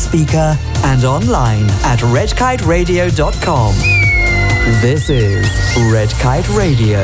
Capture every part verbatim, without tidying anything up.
speaker and online at red kite radio dot com. This is Red Kite Radio.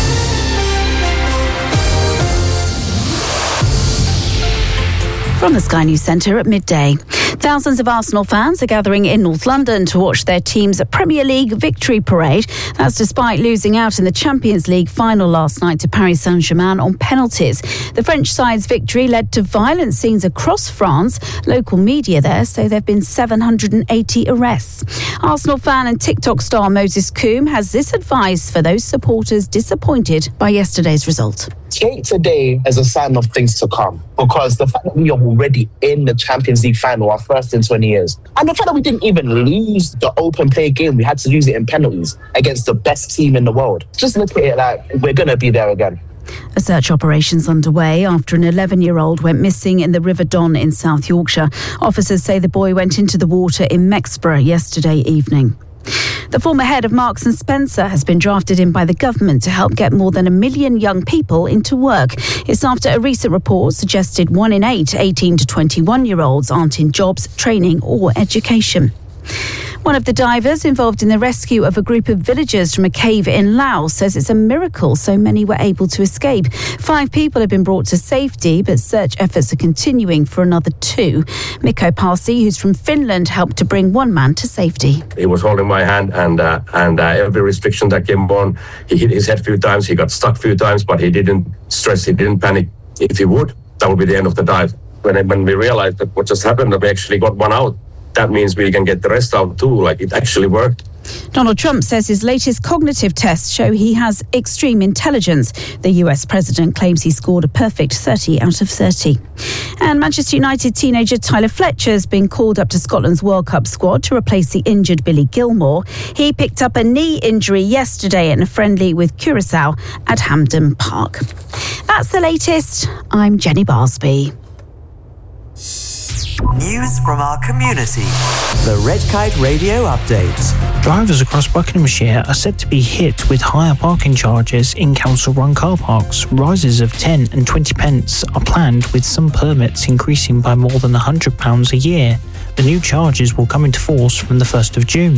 From the Sky News Centre at midday. Thousands of Arsenal fans are gathering in North London to watch their team's Premier League victory parade. That's despite losing out in the Champions League final last night to Paris Saint-Germain on penalties. The French side's victory led to violent scenes across France. Local media there say there have been seven hundred eighty arrests. Arsenal fan and TikTok star Moses Coombe has this advice for those supporters disappointed by yesterday's result. Take today as a sign of things to come, because the fact that we are already in the Champions League final, our first in twenty years, and the fact that we didn't even lose the open play game, we had to lose it in penalties against the best team in the world. Just look at it like we're going to be there again. A search operation's underway after an eleven-year-old went missing in the River Don in South Yorkshire. Officers say the boy went into the water in Mexborough yesterday evening. The former head of Marks and Spencer has been drafted in by the government to help get more than a million young people into work. It's after a recent report suggested one in eight eighteen to twenty-one-year-olds aren't in jobs, training or education. One of the divers involved in the rescue of a group of villagers from a cave in Laos says it's a miracle so many were able to escape. Five people have been brought to safety, but search efforts are continuing for another two. Mikko Parsi, who's from Finland, helped to bring one man to safety. He was holding my hand, and uh, and uh, every restriction that came on, he hit his head a few times, he got stuck a few times, but he didn't stress, he didn't panic. If he would, that would be the end of the dive. When, when we realized that what just happened, that we actually got one out, that means we can get the rest out too, like it actually worked. Donald Trump says his latest cognitive tests show he has extreme intelligence. The U S president claims he scored a perfect thirty out of thirty. And Manchester United teenager Tyler Fletcher has been called up to Scotland's World Cup squad to replace the injured Billy Gilmore. He picked up a knee injury yesterday in a friendly with Curaçao at Hampden Park. That's the latest. I'm Jenny Barsby. News from our community. The Red Kite Radio Update. Drivers across Buckinghamshire are set to be hit with higher parking charges in council-run car parks. Rises of ten and twenty pence are planned, with some permits increasing by more than one hundred pounds a year. The new charges will come into force from the first of June.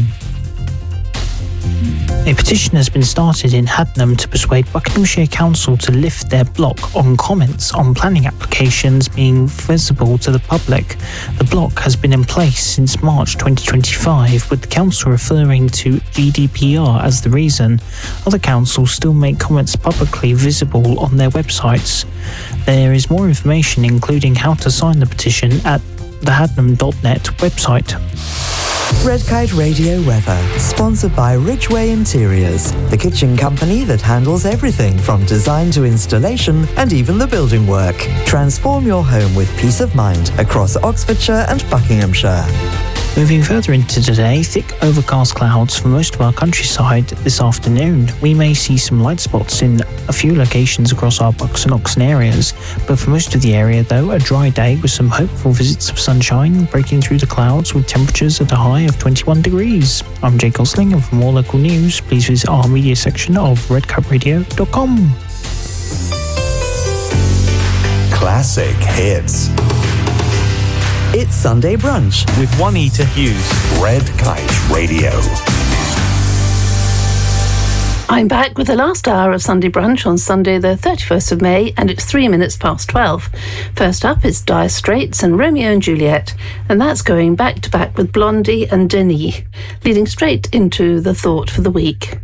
A petition has been started in Hadnam to persuade Buckinghamshire Council to lift their block on comments on planning applications being visible to the public. The block has been in place since March twenty twenty-five, with the council referring to G D P R as the reason. Other councils still make comments publicly visible on their websites. There is more information, including how to sign the petition, at the hadnam dot net website. Red Kite Radio weather, sponsored by Ridgeway Interiors, the kitchen company that handles everything from design to installation and even the building work. Transform your home with peace of mind across Oxfordshire and Buckinghamshire. Moving further into today, thick overcast clouds for most of our countryside this afternoon. We may see some light spots in a few locations across our Bucks and Oxon areas, but for most of the area though, a dry day with some hopeful visits of sunshine breaking through the clouds with temperatures at a high of twenty-one degrees. I'm Jake Gosling, and for more local news, please visit our media section of red kite radio dot com. Classic hits. It's Sunday Brunch with Juanita Hughes. Red Kite Radio. I'm back with the last hour of Sunday Brunch on Sunday the thirty-first of May, and it's three minutes past twelve. First up is Dire Straits and Romeo and Juliet, and that's going back to back with Blondie and Denis, leading straight into the thought for the week.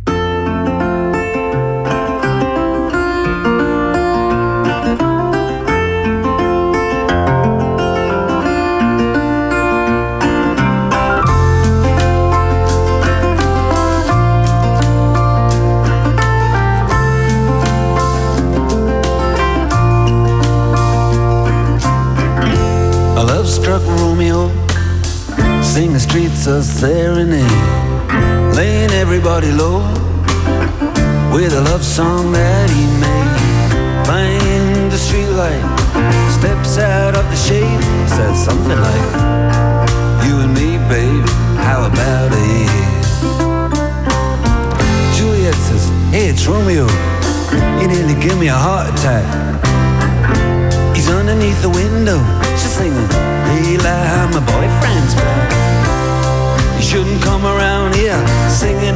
Sing the streets a serenade, laying everybody low with a love song that he made. Find the streetlight, steps out of the shade, says something like, you and me, baby, how about it? Juliet says, hey, it's Romeo, you nearly give me a heart attack. He's underneath the window, she's singing, hey, like my boyfriend's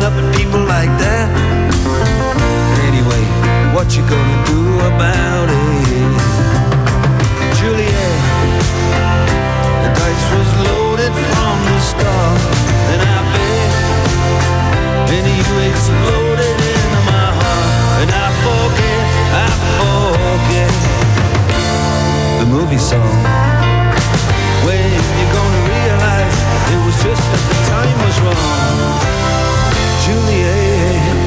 up at people like that. Anyway, what you gonna do about it? Juliet, the dice was loaded from the start, and I bet, and you exploded into my heart, and I forget, I forget the movie song. When you gonna realize it was just that the time was wrong, Juliet.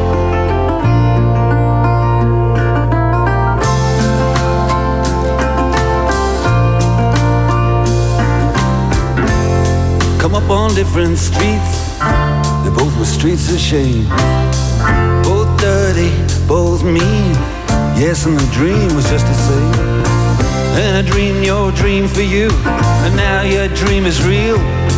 Come up on different streets, they both were streets of shame. Both dirty, both mean, yes, and the dream was just the same. And I dreamed your dream for you, and now your dream is real.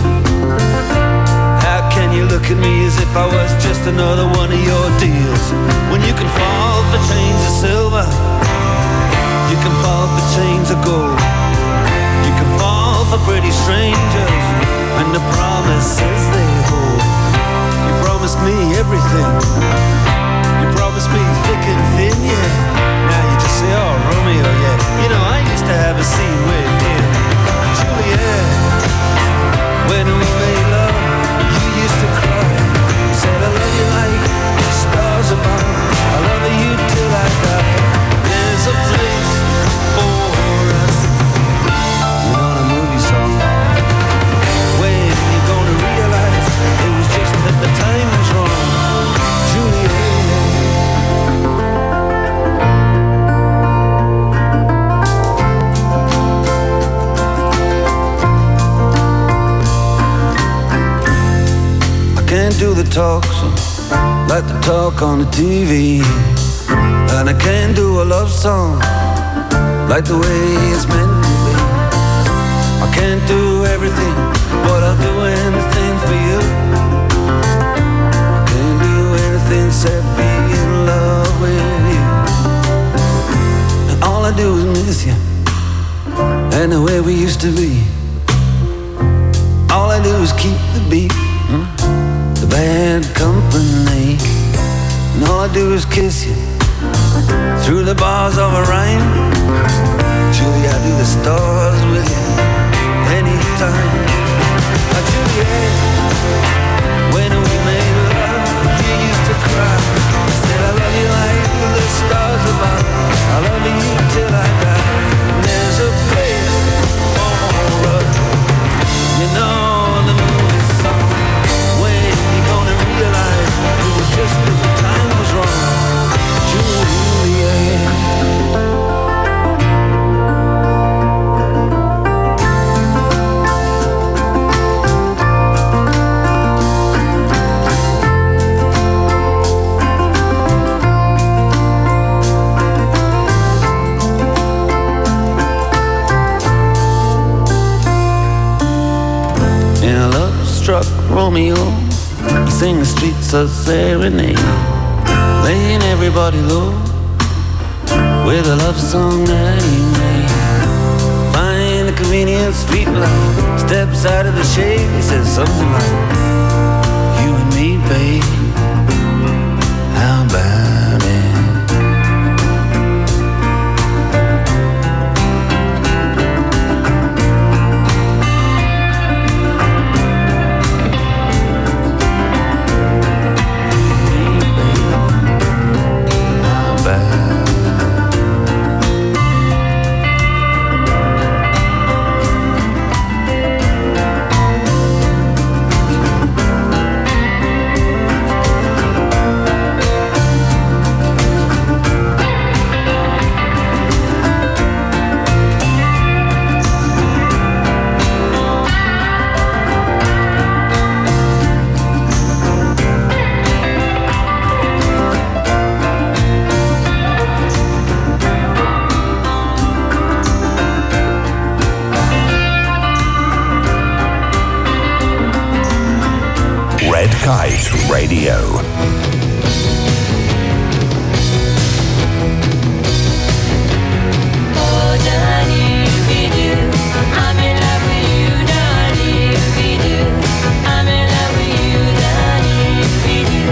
How can you look at me as if I was just another one of your deals? When you can fall for chains of silver, you can fall for chains of gold, you can fall for pretty strangers and the promises they hold. You promised me everything, you promised me thick and thin, yeah. Now you just say, oh, Romeo, yeah. You know, I used to have a scene with him, Juliet. When we made love, you used to cry. You said, I love you like the stars above, I love you till I die. There's a place for us. You're not a movie song. When you're gonna realize it was just that the time was wrong, Juliet. Can't do the talk so like the talk on the T V, and I can't do a love song like the way it's meant to be. I can't do everything, but I'll do anything for you. I can't do anything except be in love with you. And all I do is miss you, and the way we used to be. All I do is keep the beat, hmm? The bad company, and all I do is kiss you through the bars of a rhyme. Julie, I do the stars with you anytime. Oh, Juliet, when we made love, you used to cry. I said I love you like the stars above, I love you till I die. There's a place for us, you know the movie song. Realize it was just that the time was wrong, Juliet. In a love-struck Romeo, he sang the streets of serenade, laying everybody low with a love song that he made. Find a convenient street light, steps out of the shade, he says something like, you and me, babe, how about it? Red Kite Radio. I'm in love with you, darling.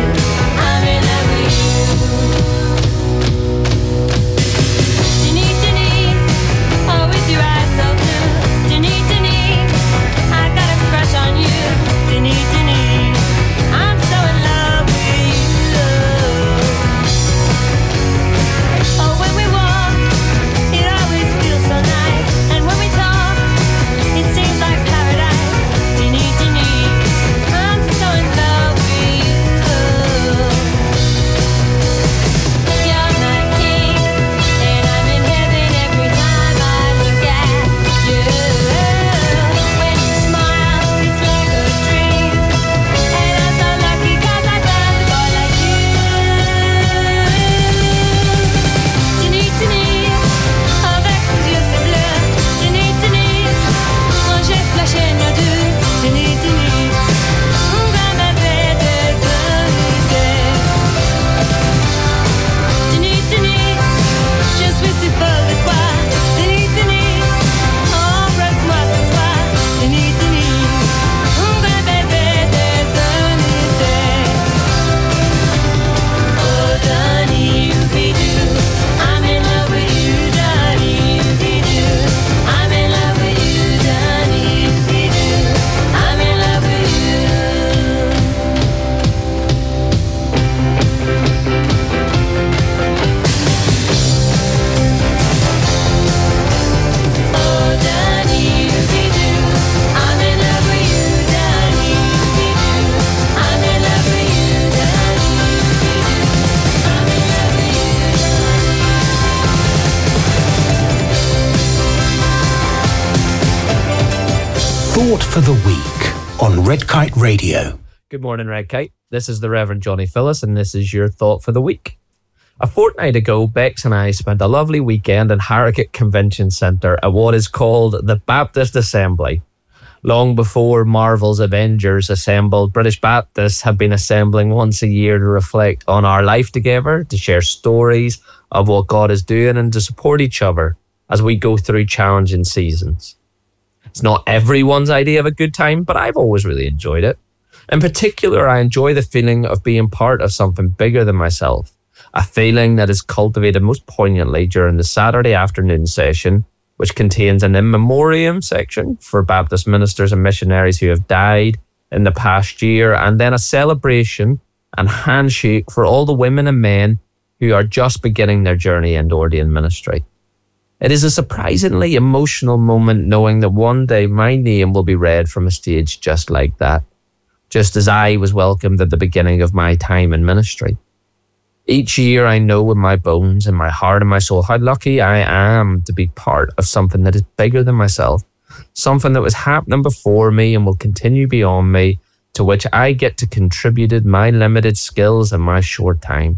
Thought for the Week on Red Kite Radio. Good morning, Red Kite. This is the Reverend Johnny Phillis, and this is your Thought for the Week. A fortnight ago, Bex and I spent a lovely weekend in Harrogate Convention Centre at what is called the Baptist Assembly. Long before Marvel's Avengers assembled, British Baptists have been assembling once a year to reflect on our life together, to share stories of what God is doing, and to support each other as we go through challenging seasons. It's not everyone's idea of a good time, but I've always really enjoyed it. In particular, I enjoy the feeling of being part of something bigger than myself, a feeling that is cultivated most poignantly during the Saturday afternoon session, which contains an in memoriam section for Baptist ministers and missionaries who have died in the past year, and then a celebration and handshake for all the women and men who are just beginning their journey into ordained ministry. It is a surprisingly emotional moment knowing that one day my name will be read from a stage just like that, just as I was welcomed at the beginning of my time in ministry. Each year I know in my bones, in my heart and my soul, how lucky I am to be part of something that is bigger than myself, something that was happening before me and will continue beyond me, to which I get to contribute my limited skills and my short time.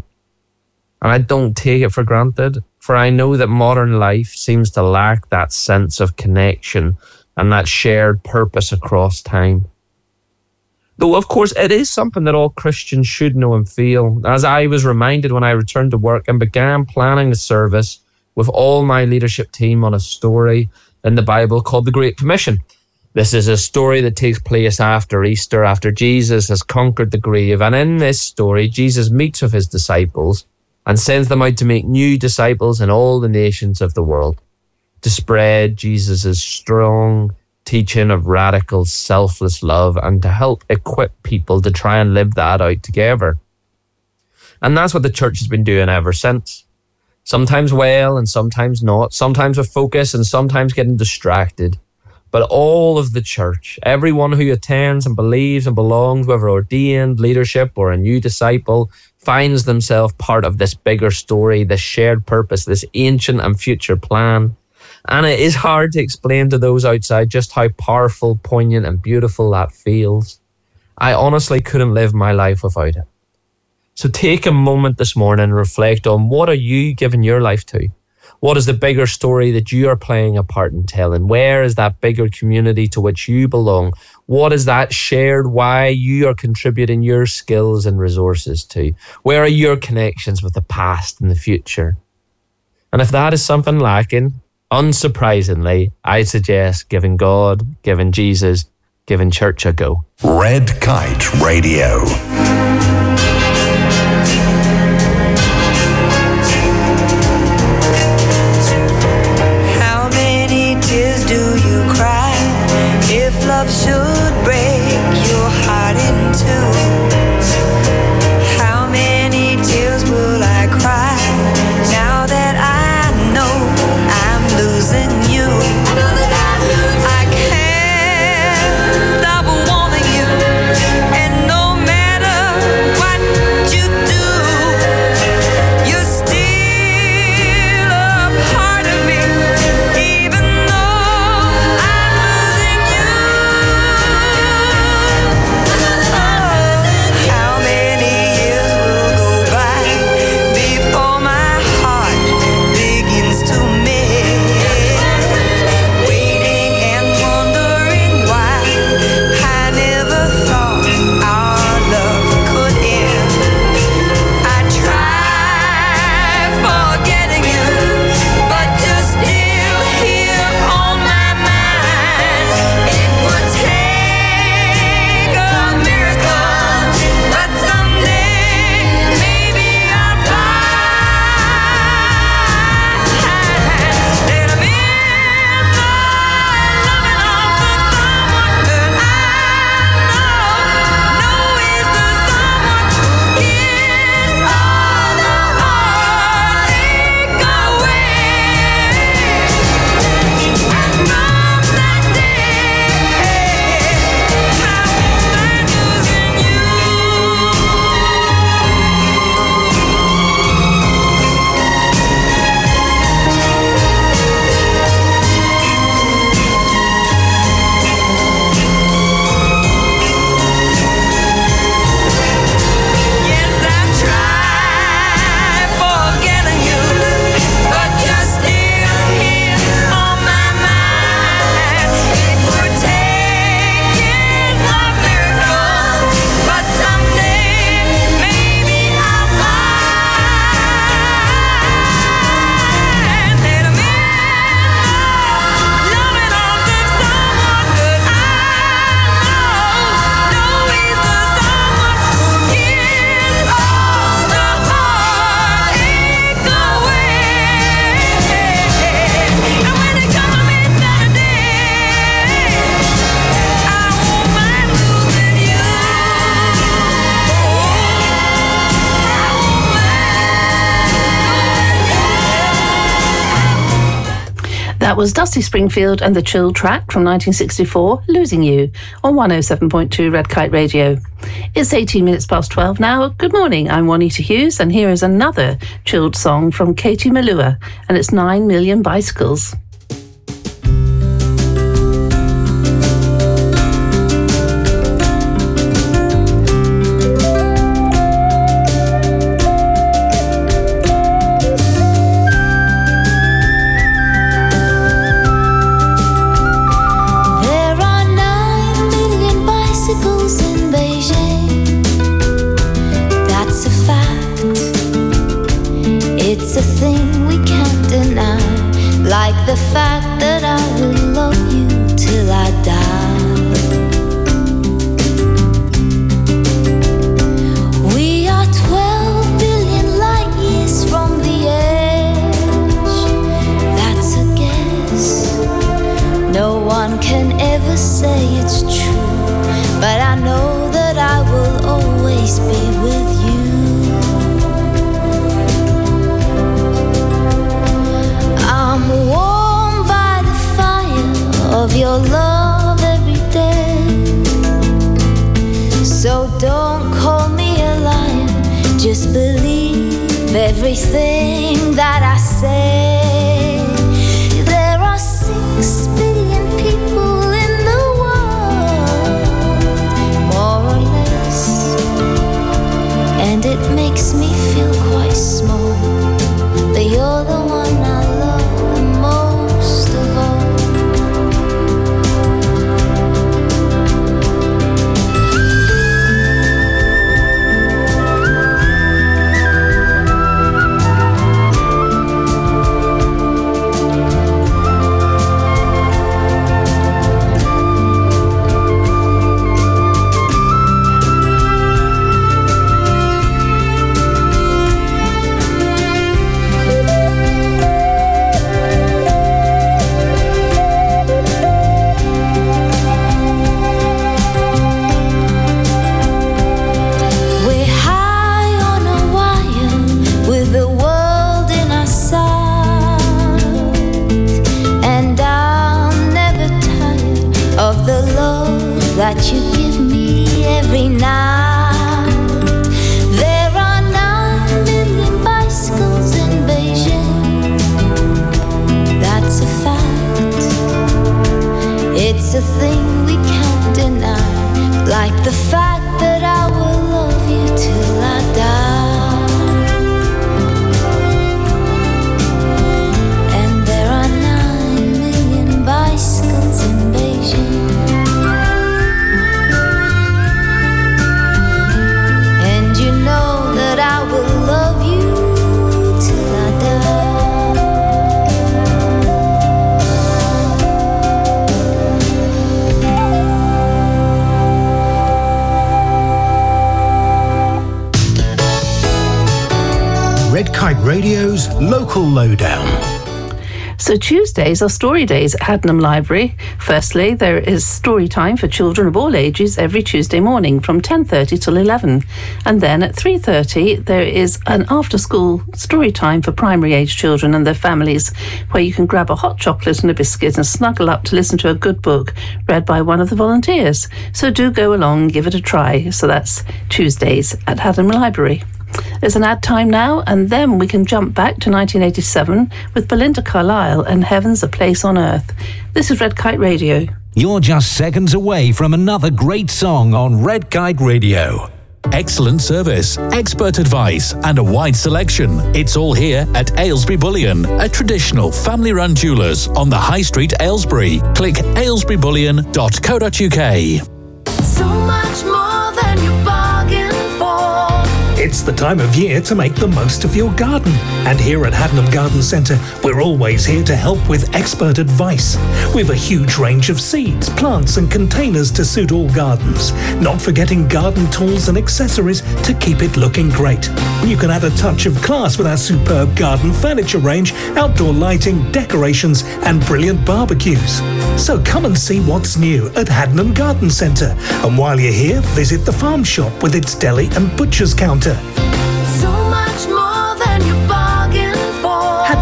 And I don't take it for granted, for I know that modern life seems to lack that sense of connection and that shared purpose across time. Though, of course, it is something that all Christians should know and feel, as I was reminded when I returned to work and began planning the service with all my leadership team on a story in the Bible called the Great Commission. This is a story that takes place after Easter, after Jesus has conquered the grave. And in this story, Jesus meets with his disciples and sends them out to make new disciples in all the nations of the world, to spread Jesus' strong teaching of radical, selfless love, and to help equip people to try and live that out together. And that's what the church has been doing ever since. Sometimes well and sometimes not, sometimes with focus and sometimes getting distracted. But all of the church, everyone who attends and believes and belongs, whether ordained leadership or a new disciple, finds themselves part of this bigger story, this shared purpose, this ancient and future plan. And it is hard to explain to those outside just how powerful, poignant and beautiful that feels. I honestly couldn't live my life without it. So take a moment this morning and reflect on, what are you giving your life to? What is the bigger story that you are playing a part in telling? Where is that bigger community to which you belong? What is that shared why you are contributing your skills and resources to? Where are your connections with the past and the future? And if that is something lacking, unsurprisingly, I suggest giving God, giving Jesus, giving church a go. Red Kite Radio. How many tears do you cry if love should break your heart in two? How many tears will I cry now that I know I'm losing you? I can't stop wanting you, and no matter what you do, you're still a part of me, even though I'm losing you. Oh. That was Dusty Springfield and the Chill track from nineteen sixty-four, Losing You, on one oh seven point two Red Kite Radio. It's eighteen minutes past twelve now. Good morning, I'm Juanita Hughes, and here is another chilled song from Katie Melua, and it's Nine Million Bicycles. It's a thing we can't deny, like the fact that I will love you till I die. We are twelve billion light years from the edge. That's a guess. No one can ever say it's true, but I know that I will always be with you. I'm warmed by the fire of your love every day. So don't call me a liar, just believe everything that I say. There are six billion people in the world, more or less, and it makes me feel quite small, but you're the one I love the most of all. That you give me every night. There are nine million bicycles in Beijing. That's a fact. It's a thing we can't deny, like the fact that I will love you till I die. And there are nine million bicycles in Beijing. That I will love you till I die. Red Kite Radio's Local Lowdown. So Tuesdays are story days at Haddenham Library. Firstly, there is story time for children of all ages every Tuesday morning from ten thirty till eleven. And then at three thirty, there is an after-school story time for primary age children and their families, where you can grab a hot chocolate and a biscuit and snuggle up to listen to a good book read by one of the volunteers. So do go along, give it a try. So that's Tuesdays at Haddenham Library. There's an ad time now, and then we can jump back to nineteen eighty-seven with Belinda Carlisle and Heaven's a Place on Earth. This is Red Kite Radio. You're just seconds away from another great song on Red Kite Radio. Excellent service, expert advice, and a wide selection. It's all here at Aylesbury Bullion, a traditional family-run jewellers on the High Street, Aylesbury. Click aylesbury bullion dot co dot uk. So much more than you bargained for. It's the time of year to make the most of your garden. And here at Haddenham Garden Centre, we're always here to help with expert advice. We've a huge range of seeds, plants and containers to suit all gardens. Not forgetting garden tools and accessories to keep it looking great. You can add a touch of class with our superb garden furniture range, outdoor lighting, decorations and brilliant barbecues. So come and see what's new at Haddenham Garden Centre. And while you're here, visit the farm shop with its deli and butcher's counter. So much more than you bargained for.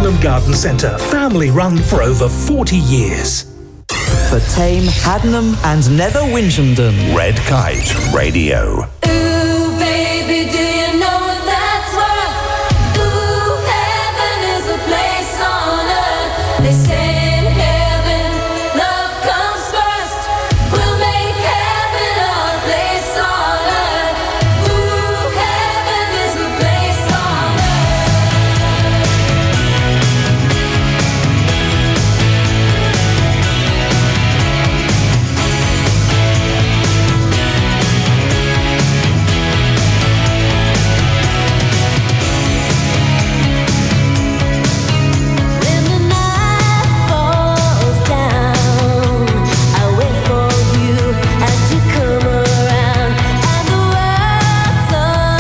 Haddenham Garden Centre, family run for over forty years. For Tame, Haddenham and Nether Winchendon. Red Kite Radio. Ooh, baby, do you know what that's worth? Ooh, heaven is a place on earth. They say in heaven, love comes first. We'll make heaven our place on earth. Ooh, heaven is a place on When the night falls down, I wait for you and you come around, and the world's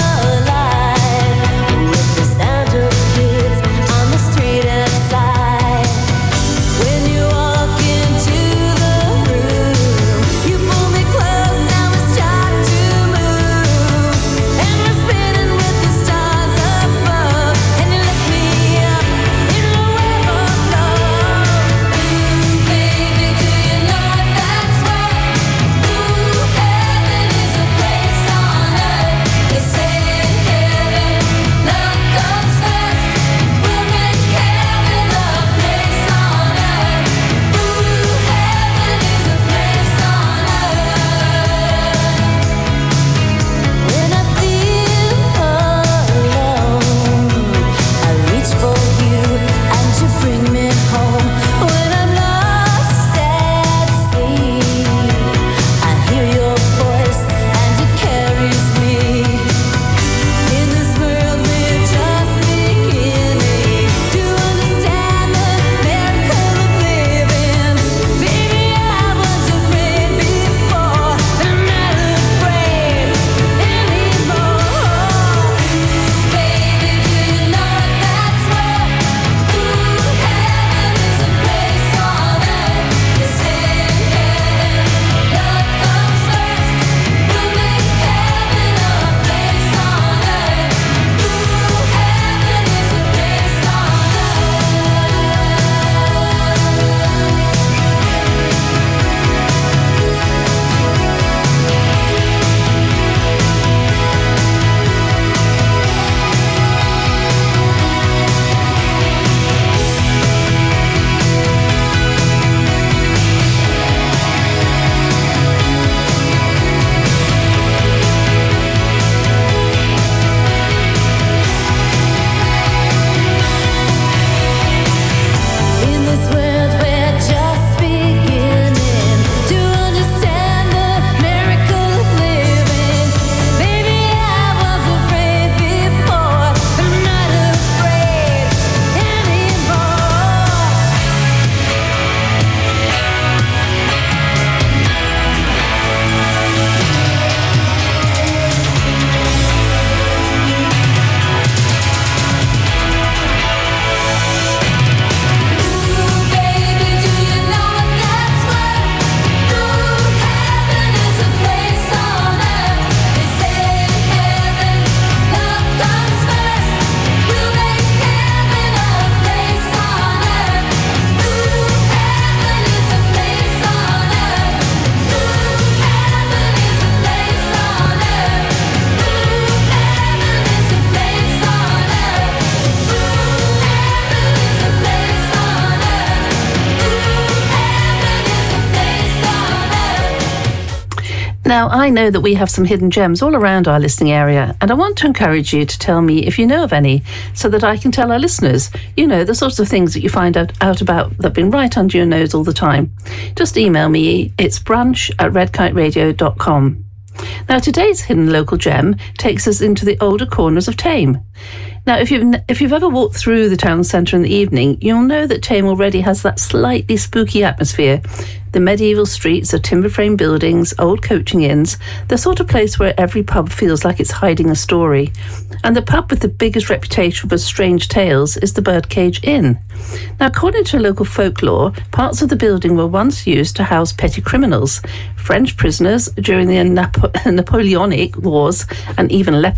alive with the sound of kids on the street outside. When you walk into the room, you pull me close, now we start to move, and we're spinning with the stars above, and you lift me up in the web of love. Ooh, baby, do you know what that's worth? Ooh, heaven is a place on earth. They say in heaven, love comes first. We'll make heaven a place on earth. Ooh, heaven is a place on earth. When I feel alone, I reach for you and you bring me home. When I'm lost at sea, I hear your voice and it carries me. In this world we're just beginning to understand the miracle of living. Baby, I was afraid before, but I'm not afraid anymore. Baby, do you know what that's worth? Ooh, heaven is a place on earth. They say in heaven, love comes first. We'll make heaven a place on earth. Ooh, heaven is a place on In this world we're just beginning to understand the miracle of living. Baby, I was afraid before, but I'm not afraid anymore. Ooh, baby, do you know what that's worth? Ooh, heaven is a place on earth. They say in heaven, love comes first. We'll make heaven a place on earth. Ooh, heaven is a place on earth. Ooh, heaven is a place on earth. Ooh, heaven is a place on earth. Ooh, heaven is a place on earth. Now, I know that we have some hidden gems all around our listening area, and I want to encourage you to tell me if you know of any, so that I can tell our listeners, you know, the sorts of things that you find out, out about that have been right under your nose all the time. Just email me, it's brunch at redkiteradio dot com. Now, today's hidden local gem takes us into the older corners of Tame. Now, if you've, if you've ever walked through the town centre in the evening, you'll know that Tame already has that slightly spooky atmosphere. The medieval streets, the timber-frame buildings, old coaching inns, the sort of place where every pub feels like it's hiding a story. And the pub with the biggest reputation for strange tales is the Birdcage Inn. Now, according to local folklore, parts of the building were once used to house petty criminals, French prisoners during the Napo- Napoleonic Wars, and even lepers.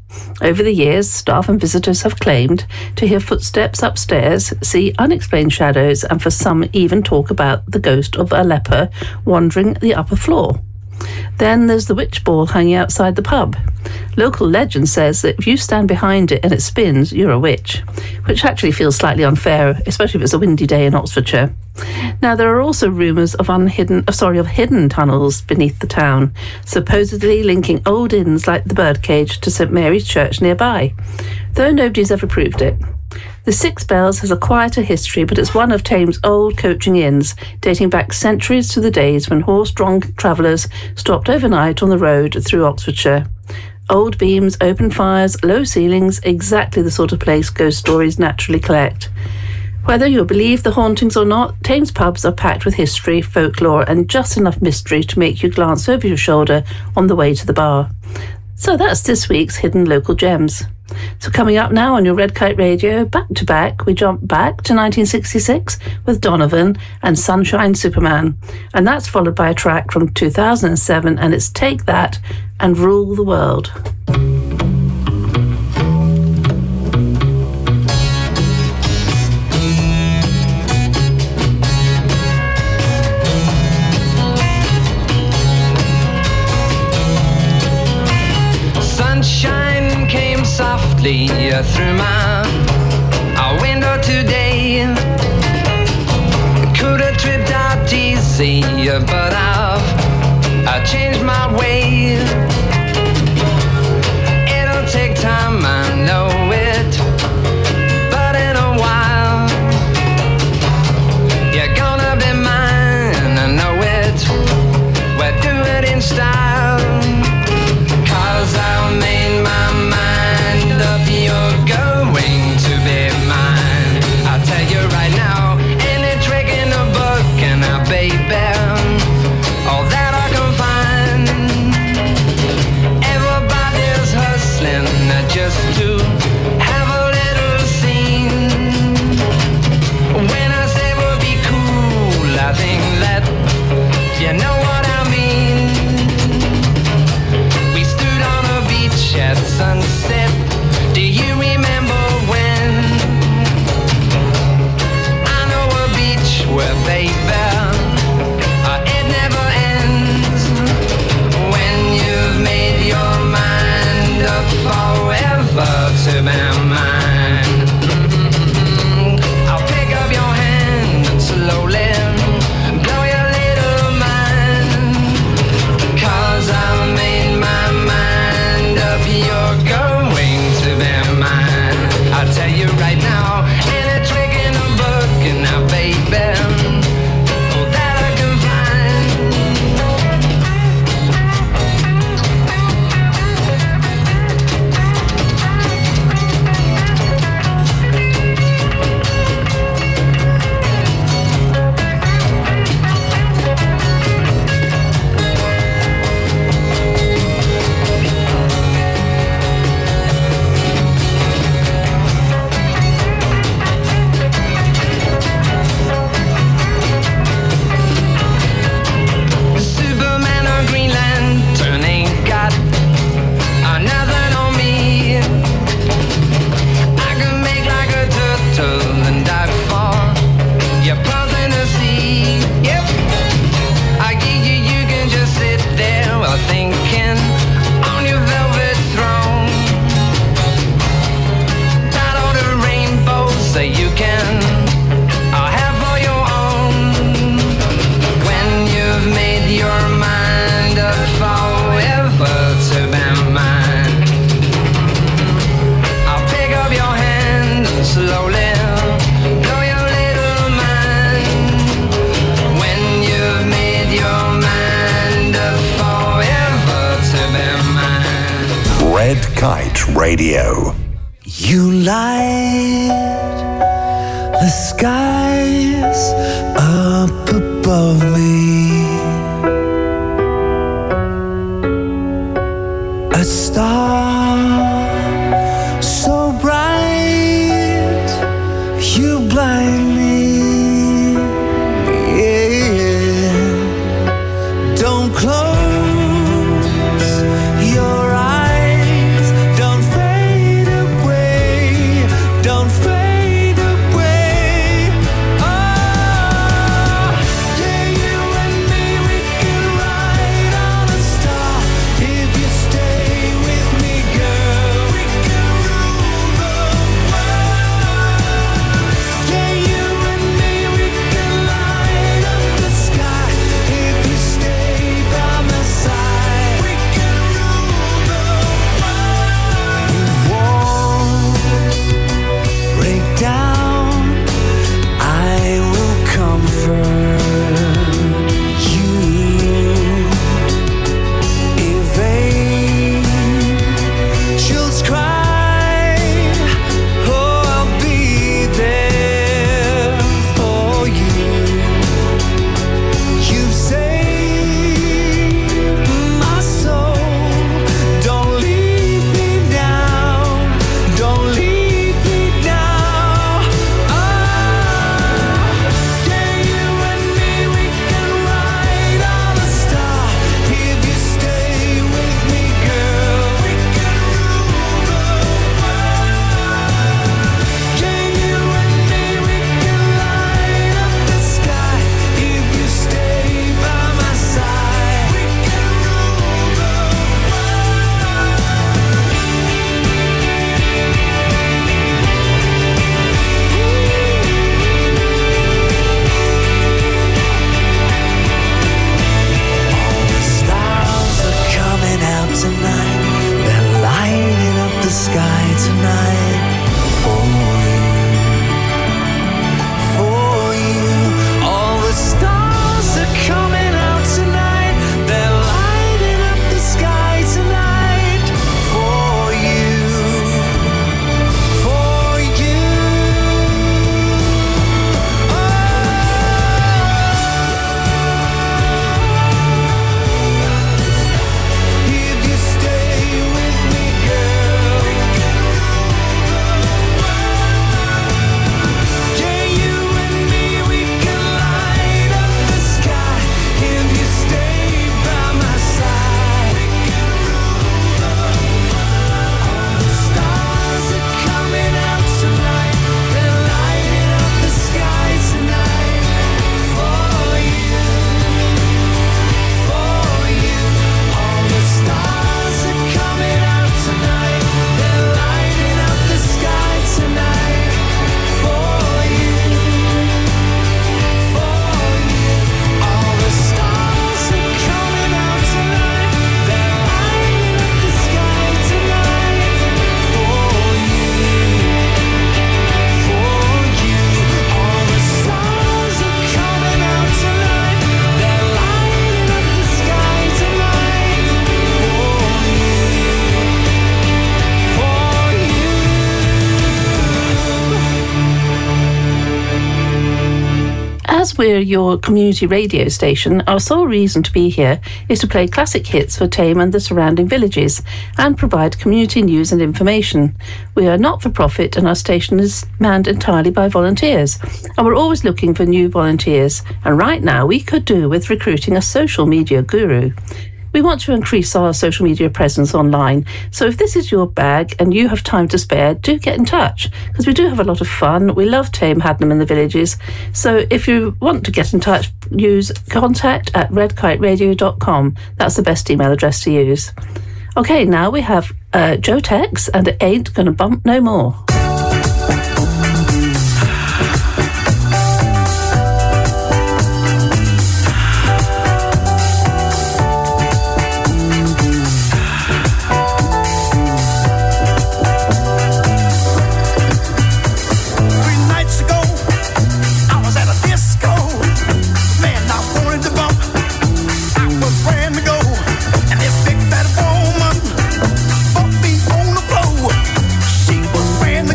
Over the years, staff and visitors have claimed to hear footsteps upstairs, see unexplained shadows, and for some even talk about the ghost of a leper wandering the upper floor. Then there's the witch ball hanging outside the pub. Local legend says that if you stand behind it and it spins, you're a witch, which actually feels slightly unfair, especially if it's a windy day in Oxfordshire. Now, there are also rumours of unhidden, uh, sorry, of hidden tunnels beneath the town, supposedly linking old inns like the Birdcage to St Mary's Church nearby, though nobody's ever proved it. The Six Bells has a quieter history, but it's one of Thames' old coaching inns, dating back centuries to the days when horse-drawn travellers stopped overnight on the road through Oxfordshire. Old beams, open fires, low ceilings, exactly the sort of place ghost stories naturally collect. Whether you believe the hauntings or not, Thames pubs are packed with history, folklore, and just enough mystery to make you glance over your shoulder on the way to the bar. So that's this week's Hidden Local Gems. So coming up now on your Red Kite Radio, back to back, we jump back to nineteen sixty-six with Donovan and Sunshine Superman. And that's followed by a track from two thousand seven, and it's Take That and Rule the World. Sunshine came softly through my our window today. Could have tripped out easy, but I've I changed my way. It'll take time, I know it, but in a while you're gonna be mine, I know it. We'll do it in style. Cause I made my mind up, you're going to be mine. I'll tell you right now, any trick in the book, and I, baby, all that I can find. Everybody's hustling just to have a little scene. When I say we'll be cool, I think that you know what I mean. At sunset, do you remember when? I know a beach where, baby, uh, it never ends. When you've made your mind up forever to be mine, mm-hmm. I'll pick up your hand and slowly blow your little mind. Cause I made my mind up, you're going to be mine. I'll tell you right now, any trick in a book, and now, baby, all that I can Red Kite Radio. You light the skies up above me. A star so bright, you blind me. Yeah. Don't close your eyes, don't fail. sky tonight for you, for you. All the stars are coming out tonight. They're lighting up the sky tonight for you, for you. If you stay with me, girl, yeah, you and me, we can light up the sky. If you stay by my side, we can rule the world. All the stars are coming out tonight. They're lighting up the sky tonight for you, for you. All the stars are coming out tonight. They're lighting up the sky tonight for you, for you. All the stars are coming out tonight. They're lighting up the sky tonight for you, for you. All the stars are coming out tonight. They're lighting up the sky tonight for you, As we're your community radio station, our sole reason to be here is to play classic hits for Tame and the surrounding villages and provide community news and information. We are not for profit and our station is manned entirely by volunteers. And we're always looking for new volunteers. And right now we could do with recruiting a social media guru. We want to increase our social media presence online. So if this is your bag and you have time to spare, do get in touch because we do have a lot of fun. We love Tame, Hadnam and the villages. So if you want to get in touch, use contact at red kite radio dot com. That's the best email address to use. Okay, now we have uh, Joe Tex and It Ain't Gonna Bump No More. Three nights ago, I was at a disco. Man, I wanted to bump. I was ready to go. And this big fat woman bumped me on the floor. She was ready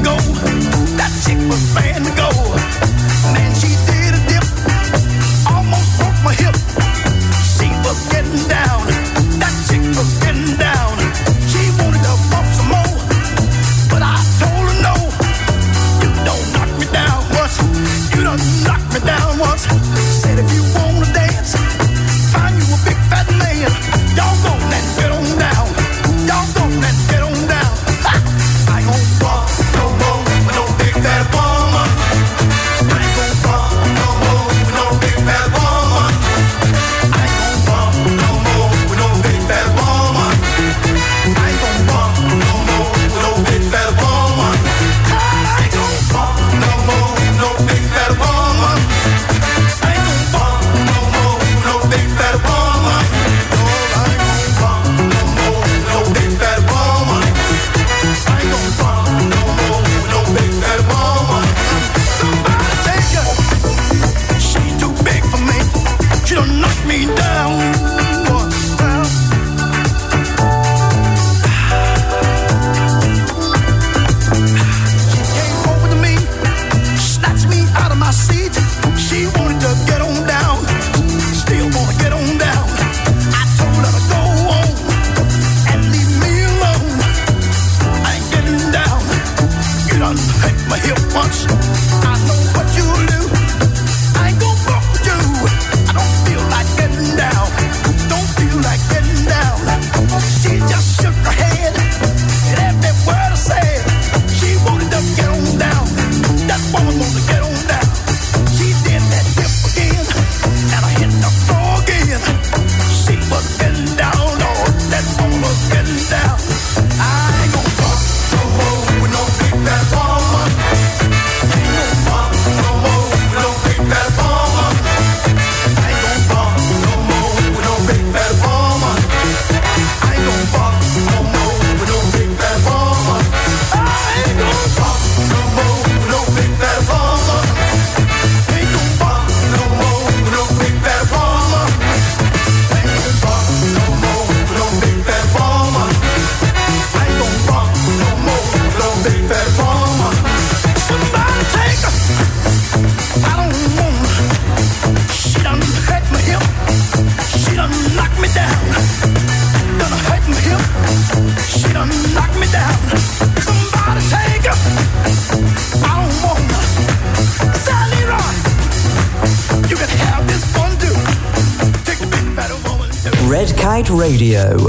Kite Radio.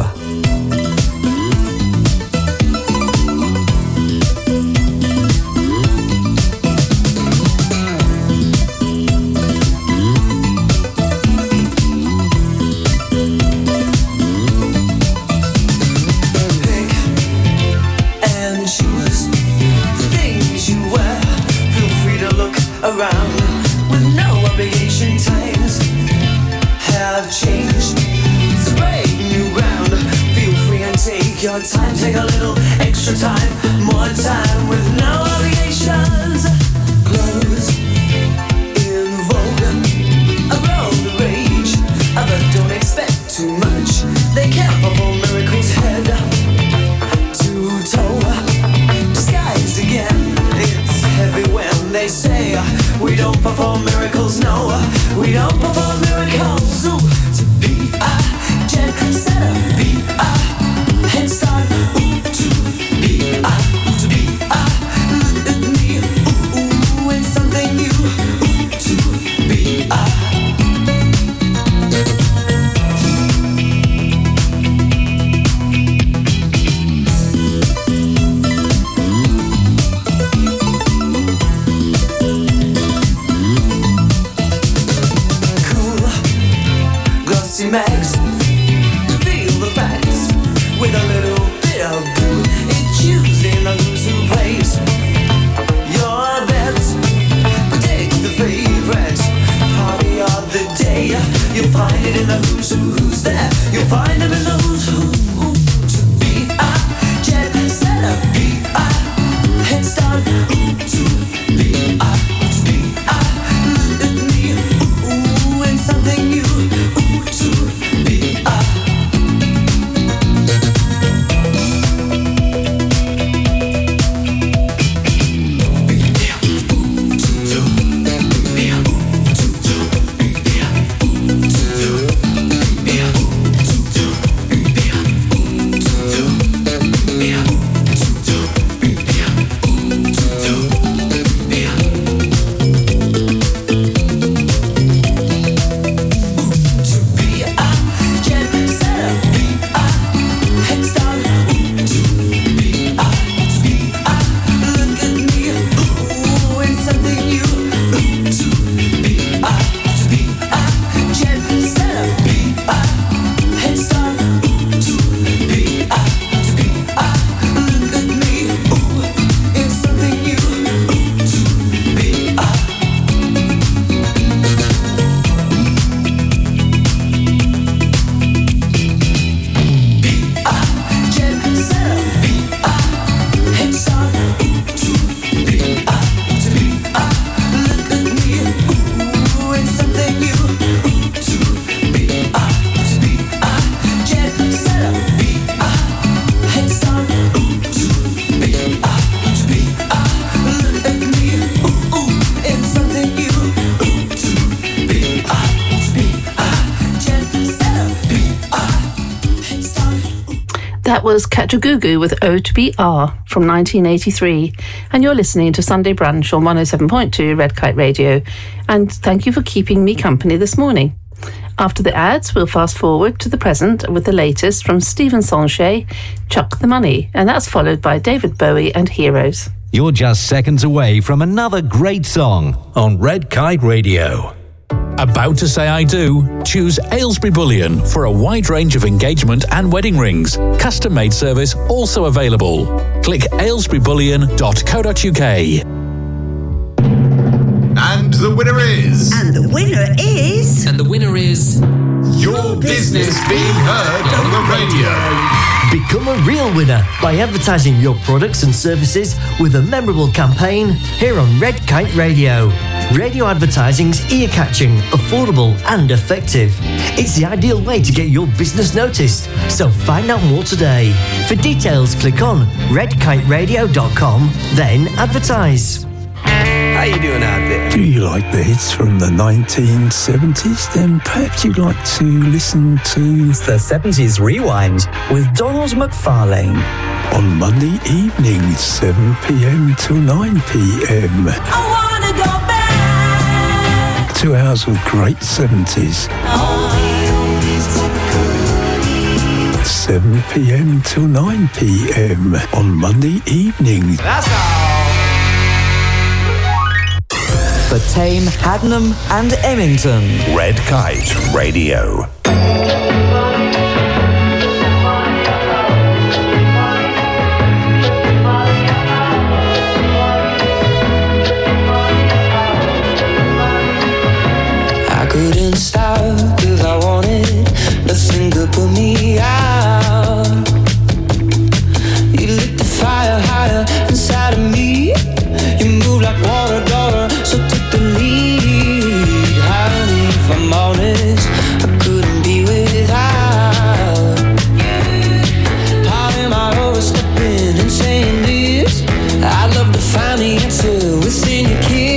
And choose the things you wear. Feel free to look around with no obligation. Times have changed. It's brave new ground. Feel free and take your time. Take a little extra time, more time with no obligations. Clothes in vogue, around the rage, but don't expect too much. They can't perform miracles head to toe. Disguised again, it's heavy when they say we don't perform miracles. No, we don't perform miracles. Ooh, to be a jet setter, be a head start. Ooh, to be a, to be a, look at me. Ooh, ooh, it's something new. Ooh, to be a. Glossy mags to feel the facts with a little bit of blue. It's choosing a who's who plays your bets. Predict the favorite party of the day. You'll find it in the who's who who's there. You'll find them in the who's who. Ooh, to be a jet setter, be a head start. Ooh, to be a, to be a, look at me. Ooh, ooh, and something new. Ooh, to be a. That was Kajagoogoo with O to Be R from nineteen eighty-three. And you're listening to Sunday Brunch on one oh seven point two Red Kite Radio. And thank you for keeping me company this morning. After the ads, we'll fast forward to the present with the latest from Stephen Sonche, Chuck the Money. And that's followed by David Bowie and Heroes. You're just seconds away from another great song on Red Kite Radio. About to say I do? Choose Aylesbury Bullion for a wide range of engagement and wedding rings. Custom-made service also available. Click aylesbury bullion dot co dot uk. And the winner is... And the winner is... And the winner is... Your business being heard on the radio. Become a real winner by advertising your products and services with a memorable campaign here on Red Kite Radio. Radio advertising's ear-catching, affordable and effective. It's the ideal way to get your business noticed, so find out more today. For details, click on red kite radio dot com, then advertise. How you doing out there? Do you like the hits from the nineteen seventies? Then perhaps you'd like to listen to The seventies Rewind with Donald McFarlane. On Monday evenings, seven p.m. till nine p.m. I wanna go back. Two hours of great seventies. Oh, seven p.m. till nine p.m. on Monday evenings. That's all. For Tame, Haddenham and Emmington. Red Kite Radio. I couldn't stop if I wanted, nothing could put me out. You lit the fire higher inside of me. You move like water, daughter, so take the lead. Honey, if I'm honest, I couldn't be without. Part of my overstepping and saying this, I'd love to find the answer within your kiss.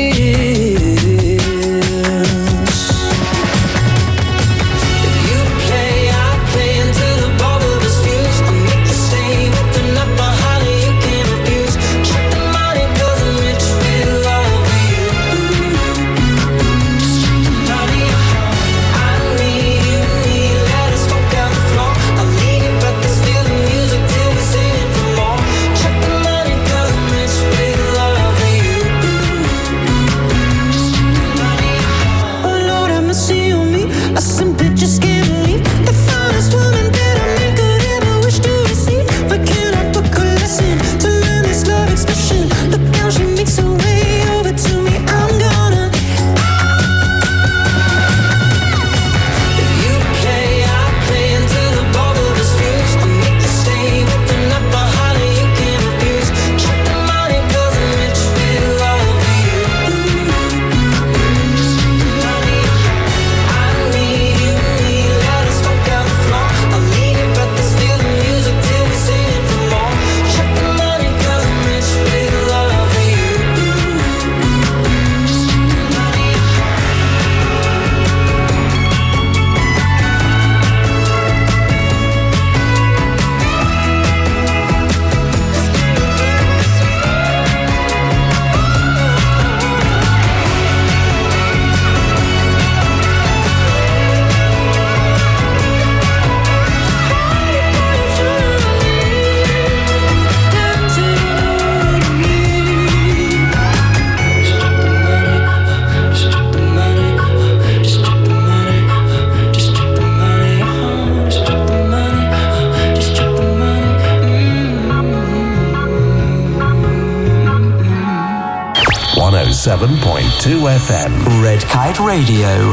one oh seven point two F M. Red Kite Radio.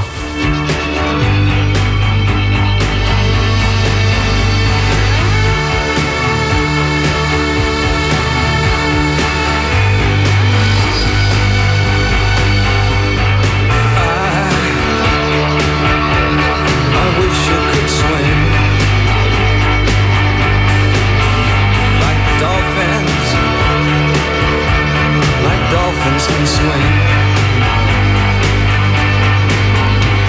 Can swing.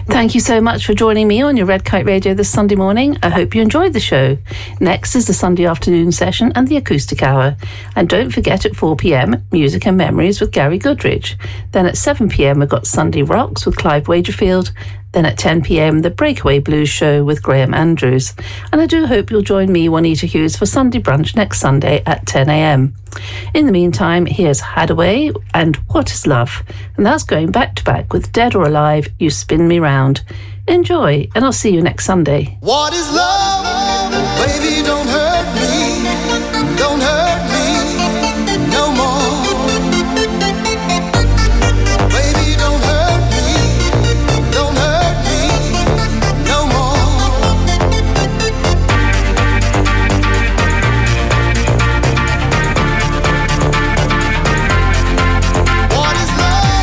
Thank you so much for joining me on your Red Kite Radio this Sunday morning. I hope you enjoyed the show. Next is the Sunday afternoon session and the acoustic hour. And don't forget at four p.m, Music and Memories with Gary Goodrich. Then at seven p.m, we've got Sunday Rocks with Clive Wagerfield. Then at ten p.m, the Breakaway Blues Show with Graham Andrews. And I do hope you'll join me, Juanita Hughes, for Sunday brunch next Sunday at ten a.m. In the meantime, here's Hadaway and What Is Love? And that's going back to back with Dead or Alive, You Spin Me Round. Enjoy, and I'll see you next Sunday. What is love? Baby, don't hurt me. Don't hurt me no more. Baby, don't hurt me. Don't hurt me no more. What is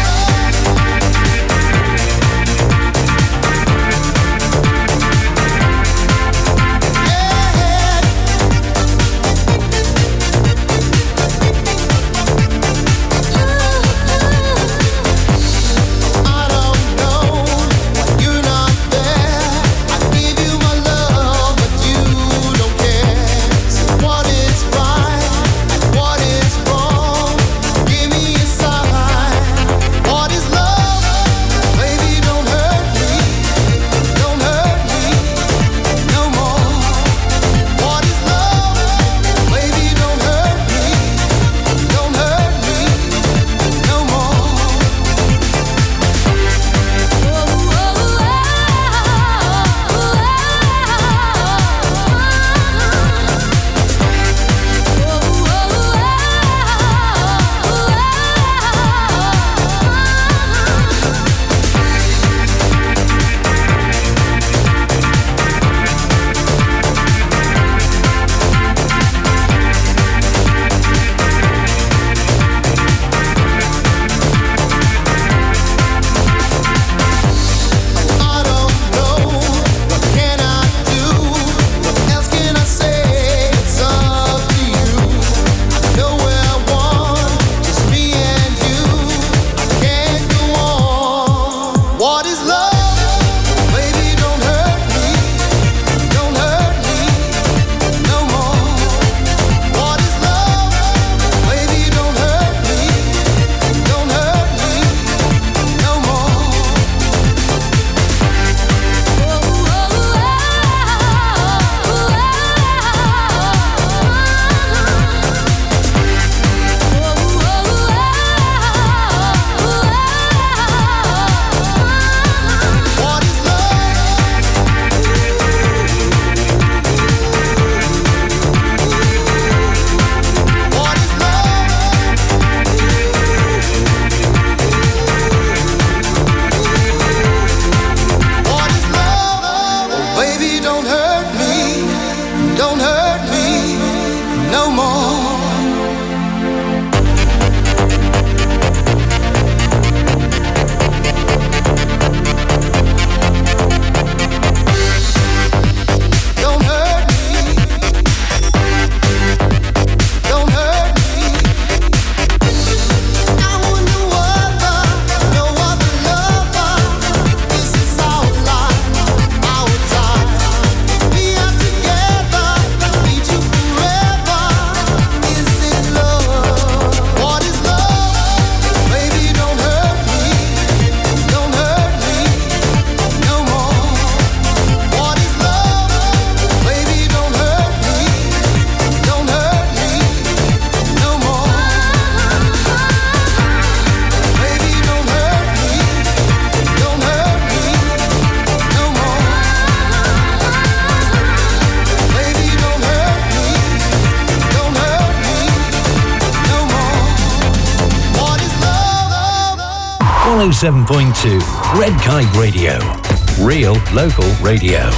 one oh seven point two Red Kite Radio. Real local radio.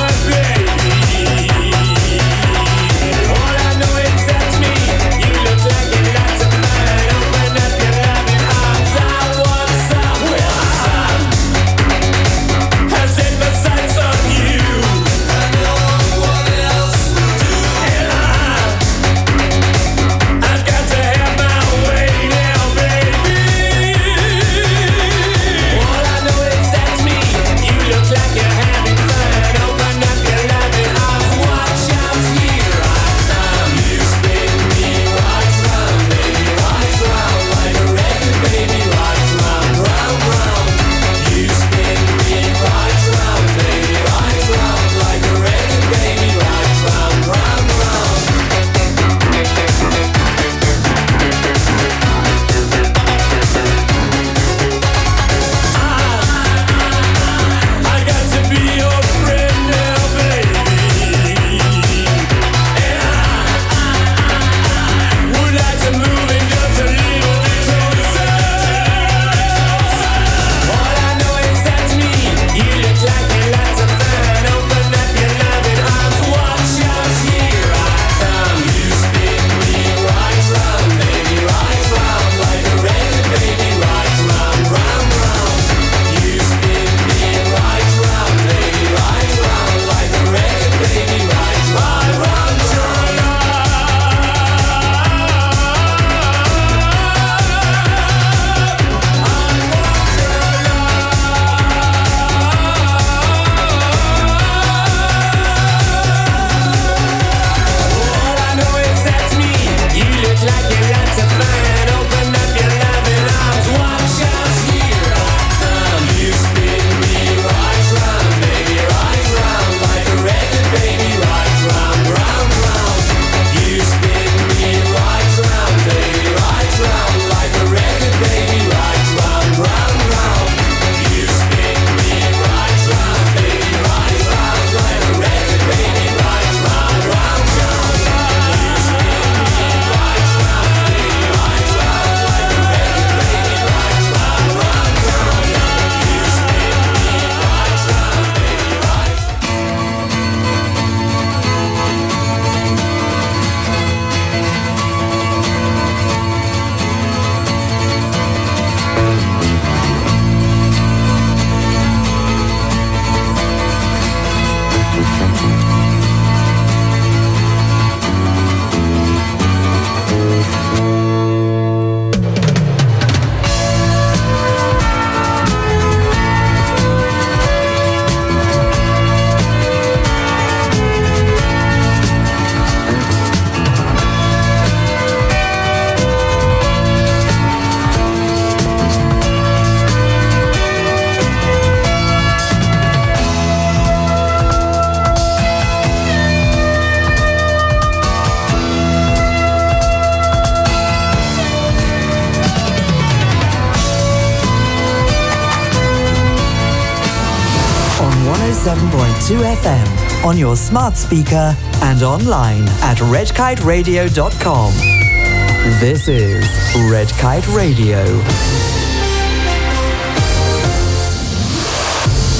All I know is that's me. You look seven point two F M on your smart speaker and online at red kite radio dot com. This is Red Kite Radio.